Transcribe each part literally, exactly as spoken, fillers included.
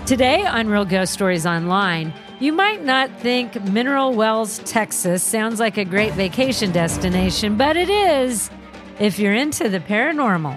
Today on Real Ghost Stories Online, you might not think Mineral Wells, Texas sounds like a great vacation destination, but it is if you're into the paranormal.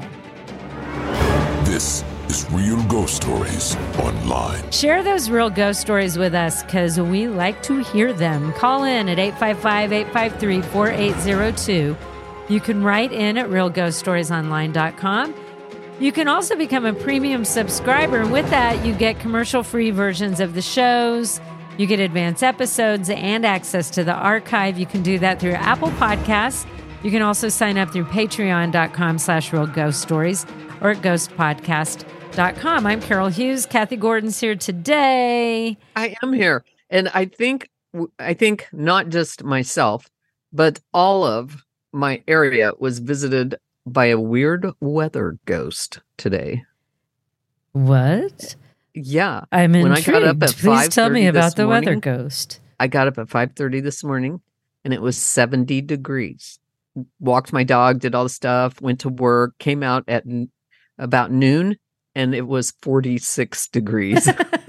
This is Real Ghost Stories Online. Share those real ghost stories with us because we like to hear them. Call in at eight five five, eight five three, four eight zero two. You can write in at real ghost stories online dot com. You can also become a premium subscriber, and with that, you get commercial-free versions of the shows. You get advanced episodes and access to the archive. You can do that through Apple Podcasts. You can also sign up through patreon.com slash real ghost stories or at ghost podcast dot com. I'm Carol Hughes. Kathy Gordon's here today. I am here. And I think, I think not just myself, but all of my area was visited by a weird weather ghost today. What? Yeah. I'm when intrigued. I got up at Please tell me about the morning, weather ghost. I got up at five thirty this morning and it was seventy degrees. Walked my dog, did all the stuff, went to work, came out at n- about noon and it was forty-six degrees.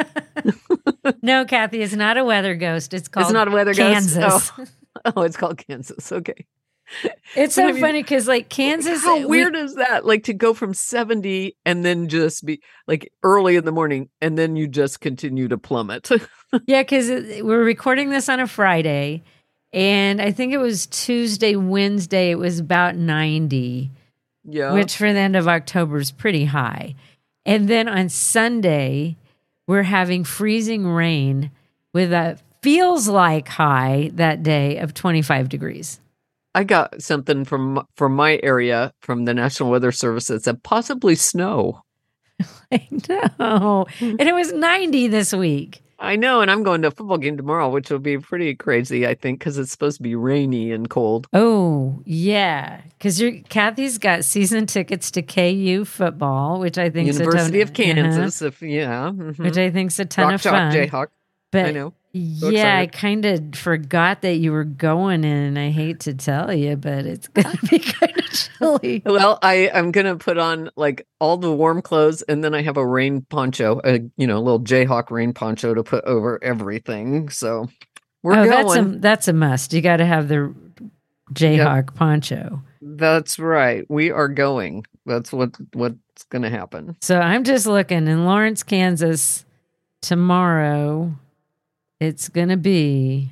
No, Kathy, it's not a weather ghost. It's called It's not a weather Kansas. ghost. Oh. oh, it's called Kansas. Okay. It's But so I mean, funny because, like, Kansas. How we- weird is that? Like to go from seventy and then just be like early in the morning and then you just continue to plummet. Yeah, because we're recording this on a Friday, and I think it was Tuesday, Wednesday, it was about ninety, Yeah. which for the end of October is pretty high. And then on Sunday, we're having freezing rain with a feels like high that day of twenty-five degrees. I got something from from my area from the National Weather Service that said possibly snow. I know. And it was ninety this week. I know, and I'm going to a football game tomorrow, which will be pretty crazy, I think, because it's supposed to be rainy and cold. Oh, yeah. Because Kathy's got season tickets to K U football, which I think University is a ton, of Kansas, uh-huh. if yeah. Mm-hmm. Which I think is a ton Rock of Chalk fun. Jayhawk. But I know. So yeah, I excited. kind of forgot that you were going in, and I hate to tell you, but it's going to be kind of chilly. Well, I am going to put on like all the warm clothes and then I have a rain poncho, a you know, little Jayhawk rain poncho to put over everything. So we're oh, going. that's a, that's a must. You got to have the Jayhawk poncho. That's right. We are going. That's what what's going to happen. So I'm just looking in Lawrence, Kansas tomorrow. It's going to be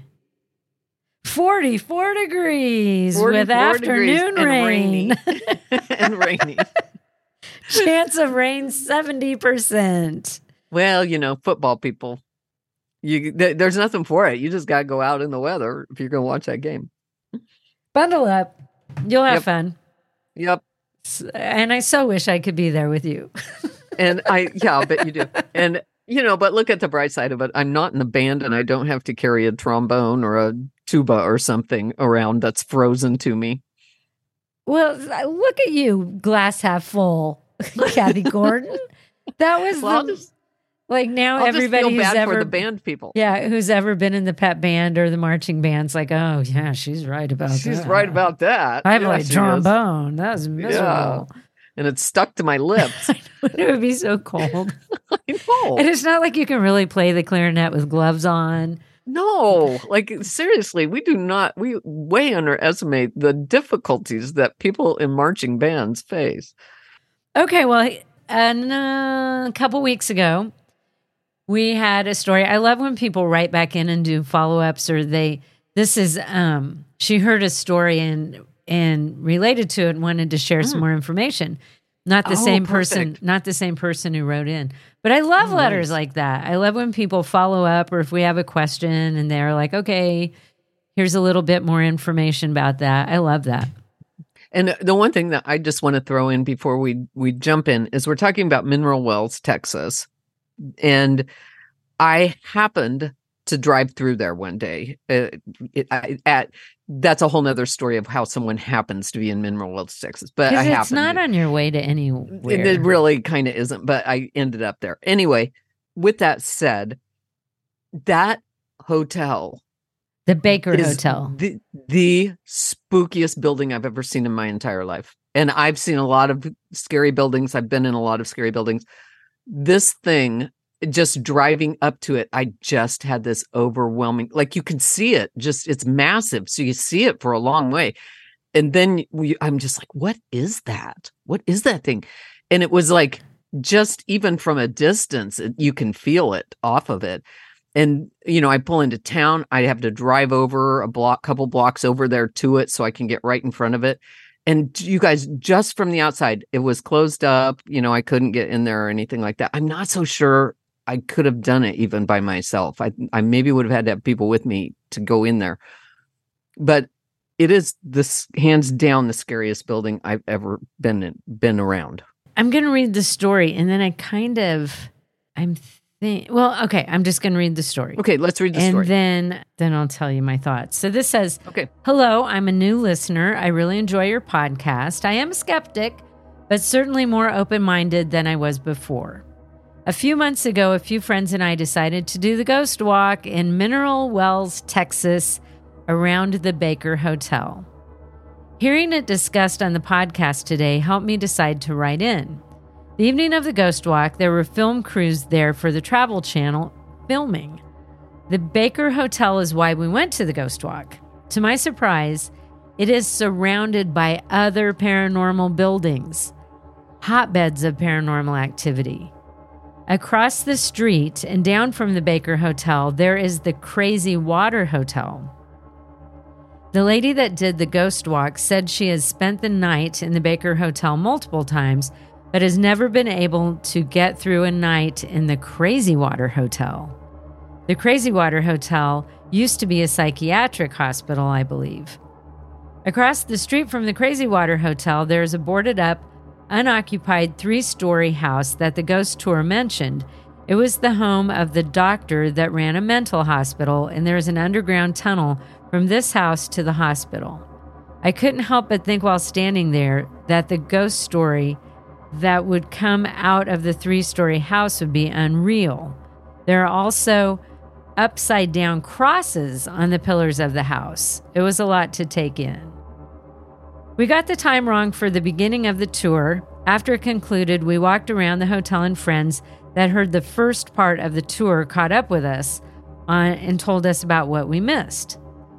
forty-four degrees with afternoon and rain. rainy. and rainy. Chance of rain seventy percent. Well, you know, football people, you th- there's nothing for it. You just got to go out in the weather if you're going to watch that game. Bundle up. You'll have Yep. fun. Yep. And I so wish I could be there with you. And I, yeah, I'll bet you do. And, you know, but look at the bright side of it. I'm not in the band and I don't have to carry a trombone or a tuba or something around that's frozen to me. Well, look at you, glass half full, Kathy Gordon. That was Well, I'll the, just, like now I'll everybody just feel who's bad ever for the band people. yeah, who's ever been in the pep band or the marching band's like, oh yeah, she's right about that. She's right about that. I have Yeah, like she is. trombone. That was miserable. And it's stuck to my lips. It would be so cold. I know. And it's not like you can really play the clarinet with gloves on. No, like seriously, we do not, we way underestimate the difficulties that people in marching bands face. Okay, well, and, uh, a couple weeks ago, we had a story. I love when people write back in and do follow-ups, or they, this is, um, she heard a story and, and related to it and wanted to share mm. some more information. Not the oh, same perfect. person, not the same person who wrote in. But I love oh, letters nice. like that. I love when people follow up, or if we have a question and they're like, okay, here's a little bit more information about that. I love that. And the one thing that I just want to throw in before we, we jump in is we're talking about Mineral Wells, Texas. And I happened to drive through there one day. Uh, it, I, at that's a whole nother story of how someone happens to be in Mineral Wells, Texas. But I Because it's happened not to. on your way to anywhere. It, it really kind of isn't, but I ended up there. Anyway, with that said, that hotel, The Baker is Hotel. the, the spookiest building I've ever seen in my entire life. And I've seen a lot of scary buildings. I've been in a lot of scary buildings. This thing just driving up to it, I just had this overwhelming, like you can see it, just it's massive. So you see it for a long way. And then we, I'm just like, what is that? What is that thing? And it was like, just even from a distance, it, you can feel it off of it. And, you know, I pull into town, I have to drive over a block, couple blocks over there to it so I can get right in front of it. And you guys, just from the outside, it was closed up. You know, I couldn't get in there or anything like that. I'm not so sure I could have done it even by myself. I, I maybe would have had to have people with me to go in there. But it is this hands down the scariest building I've ever been in, been around. I'm going to read the story, and then I kind of, I'm think, well, okay, I'm just going to read the story. Okay, let's read the and story. And then, then I'll tell you my thoughts. So this says, okay. Hello, I'm a new listener. I really enjoy your podcast. I am a skeptic, but certainly more open-minded than I was before. A few months ago, a few friends and I decided to do the ghost walk in Mineral Wells, Texas, around the Baker Hotel. Hearing it discussed on the podcast today helped me decide to write in. The evening of the ghost walk, there were film crews there for the Travel Channel filming. The Baker Hotel is why we went to the ghost walk. To my surprise, it is surrounded by other paranormal buildings, hotbeds of paranormal activity. Across the street and down from the Baker Hotel, there is the Crazy Water Hotel. The lady that did the ghost walk said she has spent the night in the Baker Hotel multiple times, but has never been able to get through a night in the Crazy Water Hotel. The Crazy Water Hotel used to be a psychiatric hospital, I believe. Across the street from the Crazy Water Hotel, there is a boarded-up, unoccupied three-story house that the ghost tour mentioned. It was the home of the doctor that ran a mental hospital, and there is an underground tunnel from this house to the hospital. I couldn't help but think while standing there that the ghost story that would come out of the three-story house would be unreal. There are also upside-down crosses on the pillars of the house. It was a lot to take in. We got the time wrong for the beginning of the tour. After it concluded, we walked around the hotel, and friends that heard the first part of the tour caught up with us on, and told us about what we missed.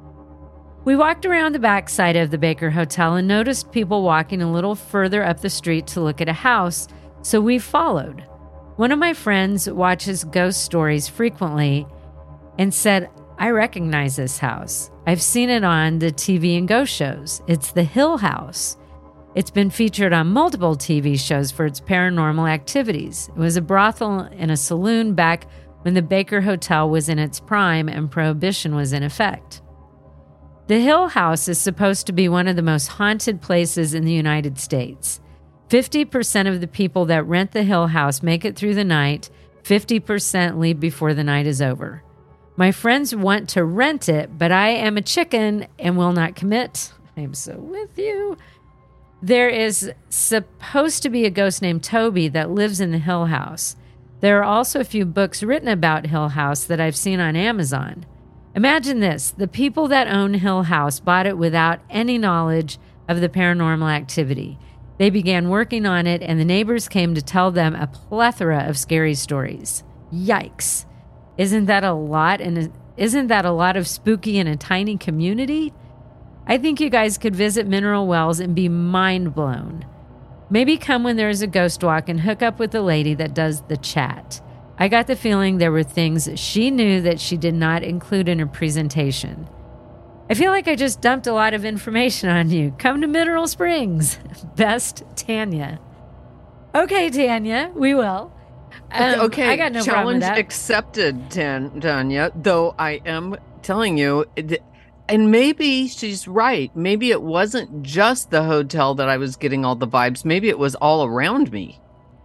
We walked around the back side of the Baker Hotel and noticed people walking a little further up the street to look at a house, so we followed. One of my friends watches ghost stories frequently and said, I recognize this house. I've seen it on the T V and ghost shows. It's the Hill House. It's been featured on multiple T V shows for its paranormal activities. It was a brothel and a saloon back when the Baker Hotel was in its prime and Prohibition was in effect. The Hill House is supposed to be one of the most haunted places in the United States. fifty percent of the people that rent the Hill House make it through the night. fifty percent leave before the night is over. My friends want to rent it, but I am a chicken and will not commit. I am so with you. There is supposed to be a ghost named Toby that lives in the Hill House. There are also a few books written about Hill House that I've seen on Amazon. Imagine this. The people that own Hill House bought it without any knowledge of the paranormal activity. They began working on it, and the neighbors came to tell them a plethora of scary stories. Yikes. Isn't that a lot? And isn't that a lot of spooky in a tiny community? I think you guys could visit Mineral Wells and be mind blown. Maybe come when there is a ghost walk and hook up with the lady that does the chat. I got the feeling there were things she knew that she did not include in her presentation. I feel like I just dumped a lot of information on you. Come to Mineral Springs. Best, Tanya. Okay, Tanya, we will. Um, okay, I got no problem with challenge that. accepted, Tan- Tanya. Though I am telling you, it, and maybe she's right. Maybe it wasn't just the hotel that I was getting all the vibes. Maybe it was all around me.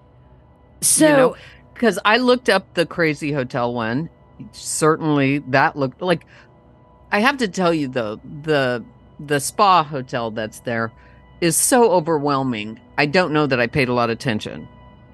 So, you know? Because I looked up the Crazy Hotel one. Certainly, that looked like. I have to tell you though, the the spa hotel that's there is so overwhelming. I don't know that I paid a lot of attention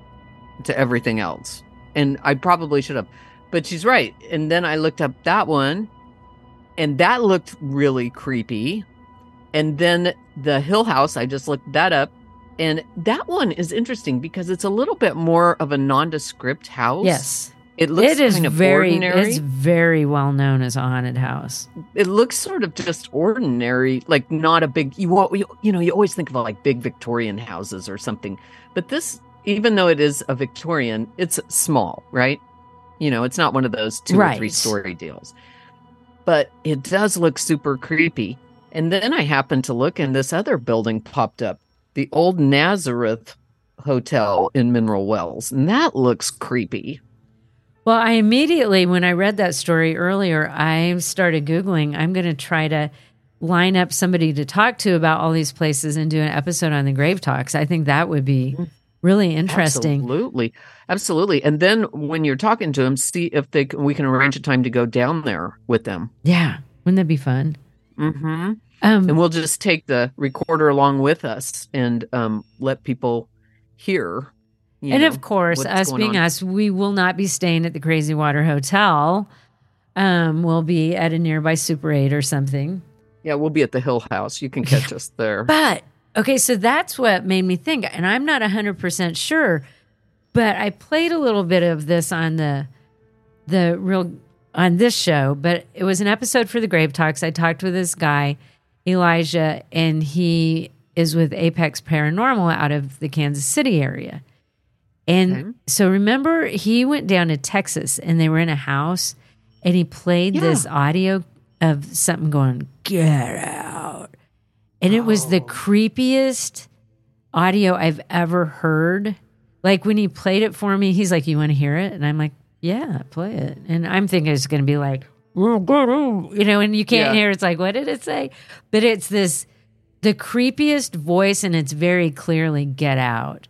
to everything else, and I probably should have. But she's right. And then I looked up that one, and that looked really creepy. And then the Hill House, I just looked that up. And that one is interesting because it's a little bit more of a nondescript house. yes. It looks It is kind of very, ordinary. it's very well known as a haunted house. It looks sort of just ordinary, like not a big, you, you, you know, you always think of like big Victorian houses or something. But this, even though it is a Victorian, it's small, right? You know, it's not one of those two Right. or three story deals. But it does look super creepy. And then I happened to look and this other building popped up, the Old Nazareth Hotel in Mineral Wells. And that looks creepy. Well, I immediately, when I read that story earlier, I started Googling, I'm going to try to line up somebody to talk to about all these places and do an episode on the Grave Talks. I think that would be really interesting. Absolutely. Absolutely. And then when you're talking to them, see if they can, we can arrange a time to go down there with them. Yeah. Wouldn't that be fun? Mm-hmm. Um, And we'll just take the recorder along with us and um, let people hear. you and know, of course, what's us going being on. us, we will not be staying at the Crazy Water Hotel. Um, we'll be at a nearby Super eight or something. Yeah, we'll be at the Hill House. You can catch us there. But, okay, so that's what made me think, and I'm not one hundred percent sure, but I played a little bit of this on the the real on this show, but it was an episode for the Grave Talks. I talked with this guy, Elijah, and he is with Apex Paranormal out of the Kansas City area. And Okay. so remember, he went down to Texas and they were in a house and he played Yeah. this audio of something going, "Get out." And it was the Oh. creepiest audio I've ever heard. Like when he played it for me, he's like, "You want to hear it?" And I'm like, "Yeah, play it." And I'm thinking it's going to be like, you know, and you can't Yeah. hear. It's like, what did it say? But it's this, the creepiest voice, and it's very clearly "Get out."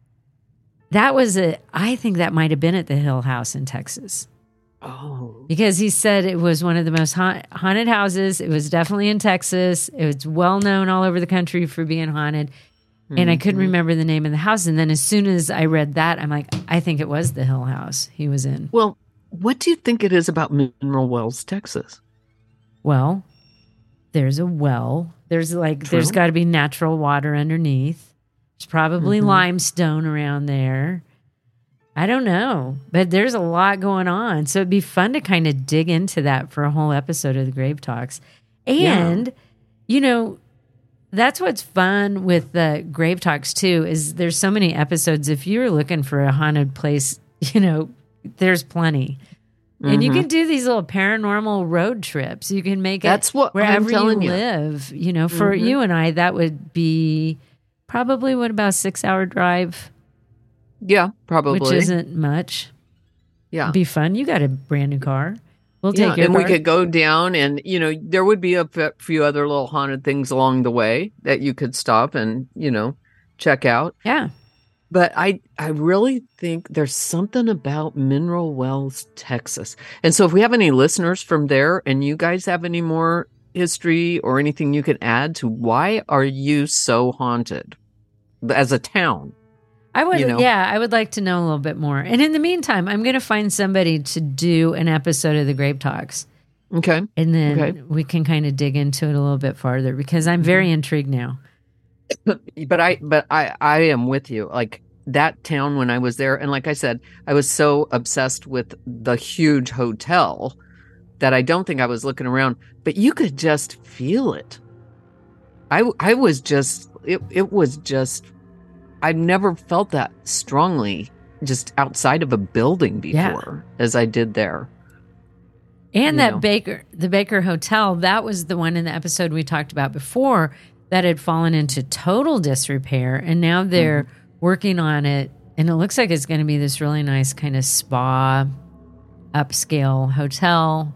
That was a, I think that might have been at the Hill House in Texas. Oh. Because he said it was one of the most haunt, haunted houses. It was definitely in Texas. It was well known all over the country for being haunted. And I couldn't remember the name of the house. And then as soon as I read that, I'm like, I think it was the Hill House he was in. Well, what do you think it is about Mineral Wells, Texas? Well, there's a well. There's like, True. there's got to be natural water underneath. There's probably Mhm. limestone around there. I don't know, but there's a lot going on. So it'd be fun to kind of dig into that for a whole episode of the Grave Talks. And, Yeah. you know, that's what's fun with the Grave Talks too, is there's so many episodes. If you're looking for a haunted place, you know, there's plenty. And you Mhm. can do these little paranormal road trips. You can make That's it what I'm wherever you telling you. live. You know, for Mhm. you and I, that would be probably what about a six hour drive, Yeah, probably. which isn't much. yeah. It'd be fun. You got a brand new car. We'll Yeah, take your and car. we could go down and, you know, there would be a f- few other little haunted things along the way that you could stop and, you know, check out. yeah. But I, I really think there's something about Mineral Wells, Texas. And so if we have any listeners from there and you guys have any more history or anything you can add to why are you so haunted as a town? I would, you know. yeah, I would like to know a little bit more. And in the meantime, I'm going to find somebody to do an episode of the Grave Talks. Okay. And then Okay. we can kind of dig into it a little bit farther because I'm very intrigued now. But I, but I, I am with you. Like that town when I was there, and like I said, I was so obsessed with the huge hotel that I don't think I was looking around. But you could just feel it. I, I was just, it, it was just. I've never felt that strongly just outside of a building before Yeah. as I did there. And You that know. Baker, the Baker Hotel, that was the one in the episode we talked about before that had fallen into total disrepair. And now they're Mm-hmm. working on it. And it looks like it's going to be this really nice kind of spa, upscale hotel.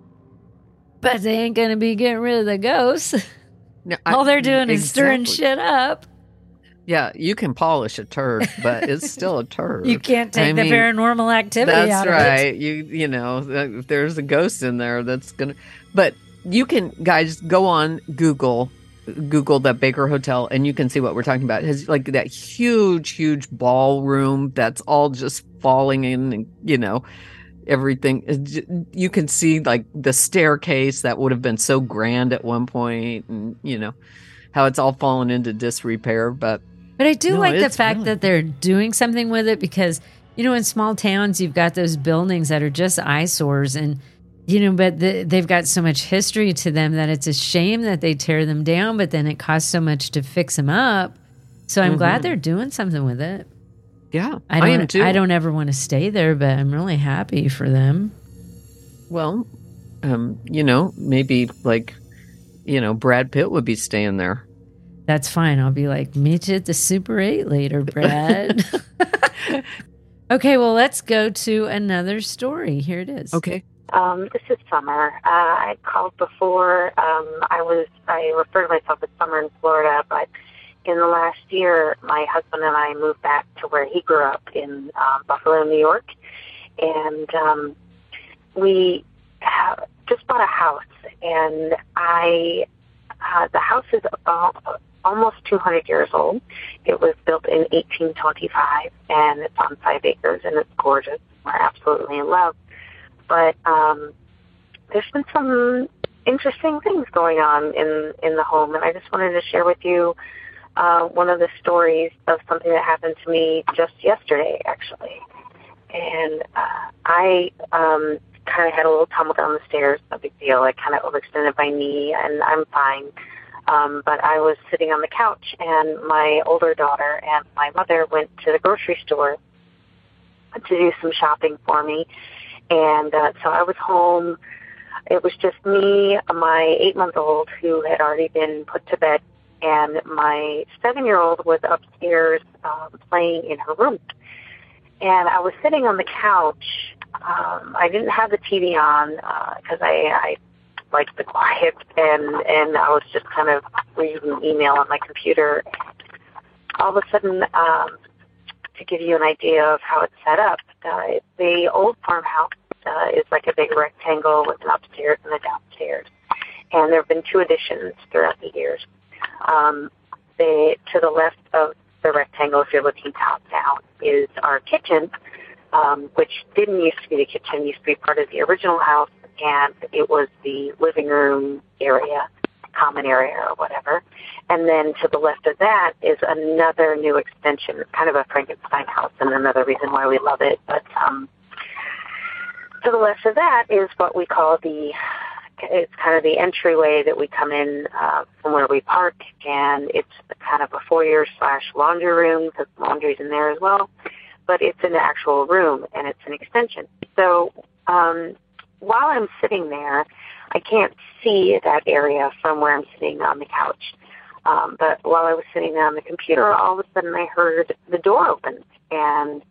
But they ain't going to be getting rid of the ghosts. No, I- All they're doing is stirring exactly. shit up. Yeah, you can polish a turd, but it's still a turd. You can't take I the mean, paranormal activity That's out of it. right. You you know, if there's a ghost in there, that's gonna. But you can, guys, go on Google, Google the Baker Hotel, and you can see what we're talking about. It has like that huge, huge ballroom that's all just falling in, and you know, everything. is j- You can see like the staircase that would have been so grand at one point, and you know how it's all fallen into disrepair. But But I do No, like the it's fact really- that they're doing something with it because you know, in small towns, you've got those buildings that are just eyesores and, you know, but the, they've got so much history to them that it's a shame that they tear them down, but then it costs so much to fix them up. So I'm mm-hmm. glad they're doing something with it. Yeah, I, don't, I am too. I don't ever want to stay there, but I'm really happy for them. Well, um, you know, maybe like, you know, Brad Pitt would be staying there. That's fine. I'll be like, meet you at the Super eight later, Brad. Okay, well, let's go to another story. Here it is. Okay. Um, this is Summer. Uh, I called before. Um, I was I refer to myself as Summer in Florida, but in the last year, my husband and I moved back to where he grew up in um, Buffalo, New York, and um, we have just bought a house. And I, uh, the house is about almost two hundred years old. It was built in eighteen twenty-five, and it's on five acres, and it's gorgeous. We're absolutely in love. But um, there's been some interesting things going on in, in the home, and I just wanted to share with you uh, one of the stories of something that happened to me just yesterday, actually. And uh, I um, kind of had a little tumble down the stairs, no big deal. I kind of overextended my knee, and I'm fine. Um, but I was sitting on the couch, and my older daughter and my mother went to the grocery store to do some shopping for me. And uh, so I was home. It was just me, my eight-month-old, who had already been put to bed, and my seven-year-old was upstairs um, playing in her room. And I was sitting on the couch. Um, I didn't have the T V on because uh, I, I liked the quiet, and, and I was just kind of reading email on my computer. All of a sudden, um, to give you an idea of how it's set up, uh, the old farmhouse uh, is like a big rectangle with an upstairs and a downstairs. And there have been two additions throughout the years. Um, they, to the left of the rectangle, if you're looking top down, is our kitchen, um, which didn't used to be the kitchen, used to be part of the original house, and it was the living room area, common area or whatever. And then to the left of that is another new extension. It's kind of a Frankenstein house, and another reason why we love it. But um, to the left of that is what we call the, it's kind of the entryway that we come in uh, from where we park, and it's kind of a foyer slash laundry room, because laundry's in there as well. But it's an actual room, and it's an extension. So um, while I'm sitting there, I can't see that area from where I'm sitting on the couch. Um, but while I was sitting there on the computer, all of a sudden I heard the door open, and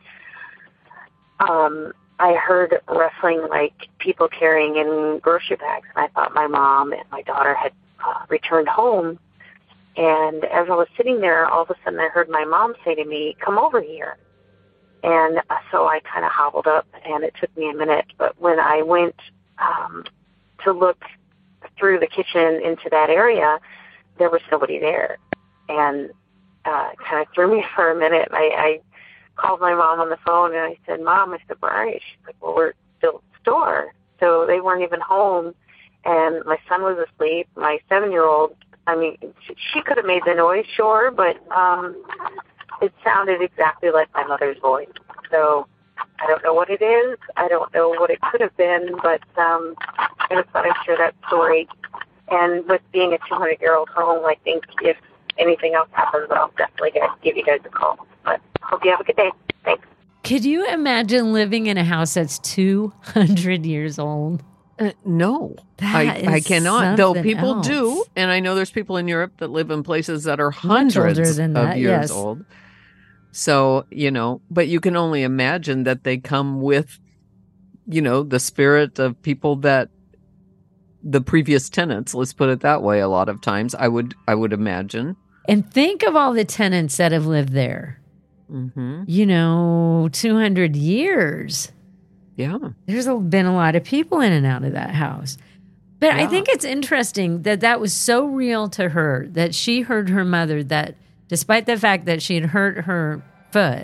um, I heard rustling like people carrying in grocery bags. And I thought my mom and my daughter had uh, returned home. And as I was sitting there, all of a sudden I heard my mom say to me, "Come over here." And uh, so I kind of hobbled up, and it took me a minute. But when I went um, to look through the kitchen into that area, there was nobody there. And uh, kind of threw me for a minute. I, I called my mom on the phone, and I said, "Mom," I said, "where are you?" She's like, "Well, we're still at the store." So they weren't even home, and my son was asleep. My seven-year-old, I mean, she could have made the noise, sure, but um, it sounded exactly like my mother's voice. So I don't know what it is. I don't know what it could have been, but um, I just thought I'd share that story. And with being a two hundred year old home, I think if anything else happens, I'll definitely get, give you guys a call. But hope you have a good day. Thanks. Could you imagine living in a house that's two hundred years old? Uh, no, That I, is I cannot. Though something people else. do, and I know there's people in Europe that live in places that are Much older hundreds than of that, years yes. old. So, you know, but you can only imagine that they come with, you know, the spirit of people that the previous tenants, let's put it that way, a lot of times, I would I would imagine. And think of all the tenants that have lived there. Mm-hmm. You know, two hundred years. Yeah. There's a, been a lot of people in and out of that house. But I Yeah. think it's interesting that that was so real to her that she heard her mother, that despite the fact that she had hurt her foot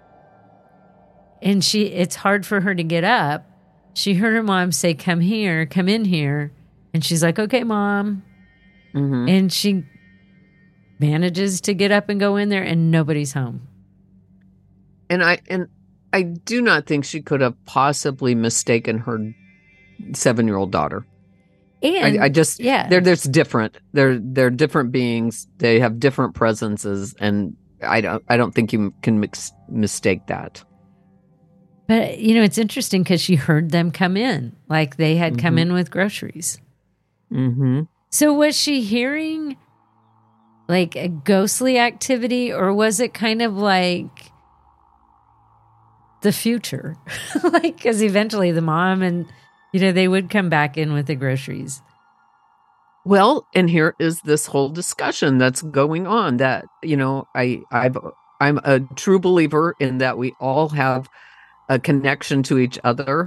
and she it's hard for her to get up, she heard her mom say, "Come here, come in here." And she's like, "Okay, Mom." Mm-hmm. And she manages to get up and go in there, and nobody's home. And I and I do not think she could have possibly mistaken her seven-year-old daughter. And I, I just, yeah, they're, there's different. They're, they're different beings. They have different presences. And I don't, I don't think you can mix, mistake that. But, you know, it's interesting because she heard them come in, like they had come Mm-hmm. in with groceries. Mm-hmm. So was she hearing like a ghostly activity, or was it kind of like the future? Like, because eventually the mom and, you know, they would come back in with the groceries. Well, and here is this whole discussion that's going on that, you know, I, I've, I'm a true believer in that we all have a connection to each other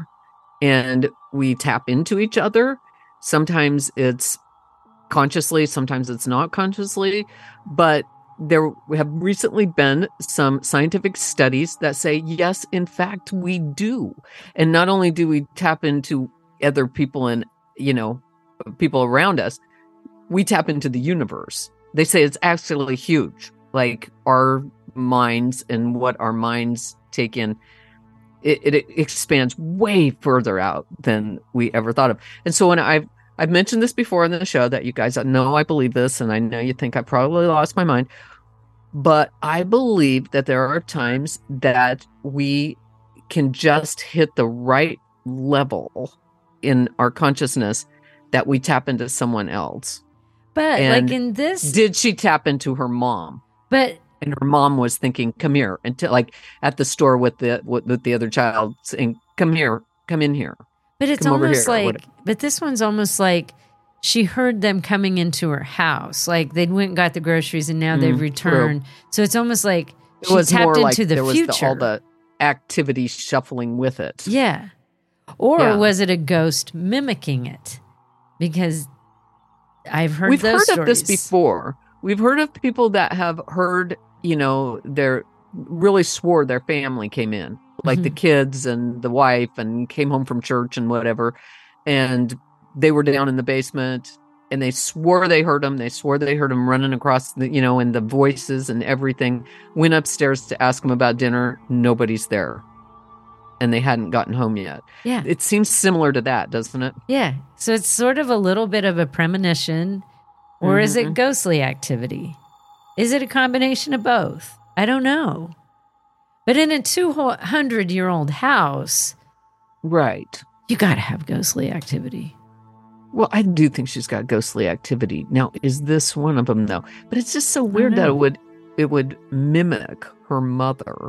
and we tap into each other. Sometimes it's consciously, sometimes it's not consciously, but there have recently been some scientific studies that say, yes, in fact, we do. And not only do we tap into other people and, you know, people around us, we tap into the universe. They say it's actually huge. Like our minds and what our minds take in, it, it expands way further out than we ever thought of. And so when I've I've mentioned this before on the show that you guys know I believe this, and I know you think I probably lost my mind, but I believe that there are times that we can just hit the right level in our consciousness that we tap into someone else. But And like in this, Did she tap into her mom? but And her mom was thinking, "Come here," until like at the store with the with, with the other child saying, "Come here, come in here." but it's Come over almost here, or like, what- but this one's almost like she heard them coming into her house. Like they went and got the groceries and now Mm, they've true. returned. So it's almost like It she was tapped more into like the there was future. the, all the activity shuffling with it. Yeah. Or Yeah. was it a ghost mimicking it? Because I've heard We've those heard stories. of this before. We've heard of people that have heard, you know, they're really swore their family came in, like the Mhm. kids and the wife, and came home from church and whatever. And they were down in the basement and they swore they heard them. They swore they heard them running across the, you know, and the voices and everything. Went upstairs to ask them about dinner. Nobody's there. And they hadn't gotten home yet. Yeah. It seems similar to that, doesn't it? Yeah. So it's sort of a little bit of a premonition, or is it Mhm. ghostly activity? Is it a combination of both? I don't know. But in a two hundred year old house, Right. you got to have ghostly activity. Well, I do think she's got ghostly activity. Now, is this one of them though? But it's just so weird that know. it would it would mimic her mother.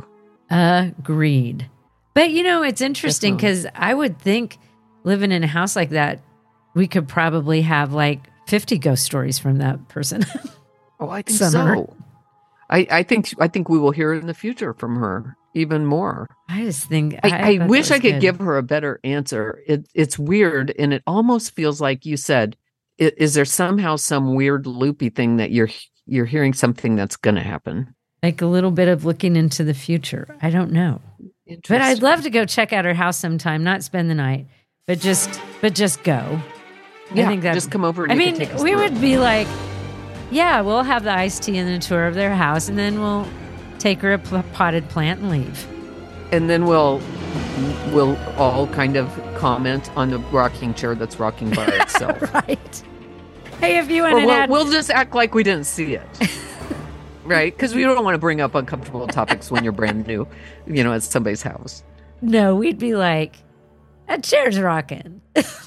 Agreed. But you know, it's interesting Definitely. because I would think living in a house like that, we could probably have like fifty ghost stories from that person. Oh, I think Summer. so. I, I think I think we will hear in the future from her even more. I just think I, I, thought that wish I was could good. give her a better answer. It, it's weird, and it almost feels like you said. i- Is there somehow some weird loopy thing that you're you're hearing something that's going to happen? like a little bit of looking into the future. I don't know. But I'd love to go check out her house sometime, not spend the night, but just but just go. Yeah, I think that just come over. And I you mean, can take us we through would it. be like, yeah, we'll have the iced tea and the tour of their house, and then we'll take her a pl- potted plant and leave. And then we'll we'll all kind of comment on the rocking chair that's rocking by itself. Right. Hey, if you want Or to we'll, add, we'll just act like we didn't see it. Right? Because we don't want to bring up uncomfortable topics when you're brand new, you know, at somebody's house. no, we'd be like, that chair's rocking.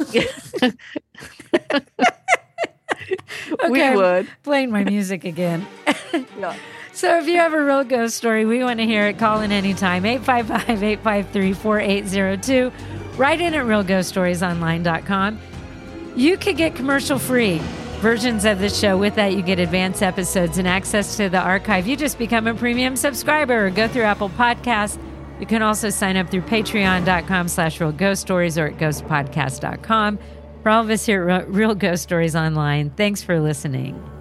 We Okay. would. Playing my music again. Yeah. So if you have a real ghost story, we want to hear it. Call in anytime, eight five five, eight five three, four eight zero two. Write in at real ghost stories online dot com. You could get commercial-free versions of the show. With that, you get advanced episodes and access to the archive. You just become a premium subscriber or go through Apple Podcasts. You can also sign up through patreon.com slash real ghost stories or at ghostpodcast dot com. For all of us here at Real Ghost Stories Online, thanks for listening.